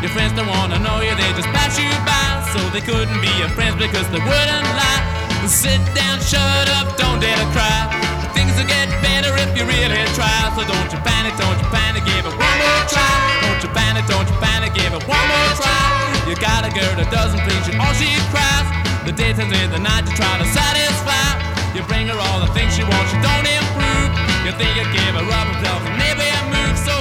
Your friends don't wanna know you, they just pass you by. So they couldn't be your friends because they wouldn't lie. Sit down, shut up, don't dare to cry. Things will get better if you really try. So don't you panic, give it one more try. Don't you panic, give it one more try. You got a girl that doesn't please you, all she cries. The day turns into the night to try to satisfy. You bring her all the things she wants, she don't improve. You think you give her up and tell her maybe I move. So